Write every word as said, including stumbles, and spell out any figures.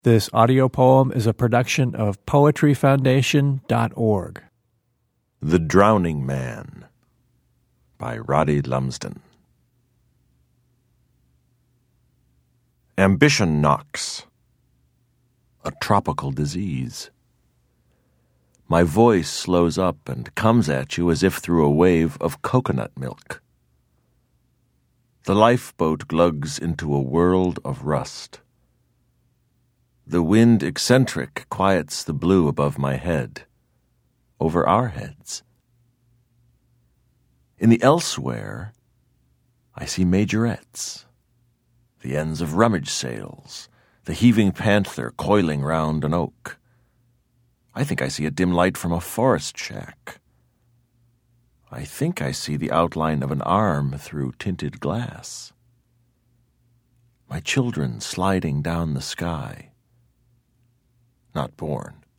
This audio poem is a production of poetry foundation dot org. The Drowning Man by Roddy Lumsden. Ambition knocks. A tropical disease. My voice slows up and comes at you as if through a wave of coconut milk. The lifeboat glugs into a world of rust. The wind eccentric quiets the blue above my head, over our heads. In the elsewhere, I see majorettes, the ends of rummage sails, the heaving panther coiling round an oak. I think I see a dim light from a forest shack. I think I see the outline of an arm through tinted glass. My children sliding down the sky. Not born.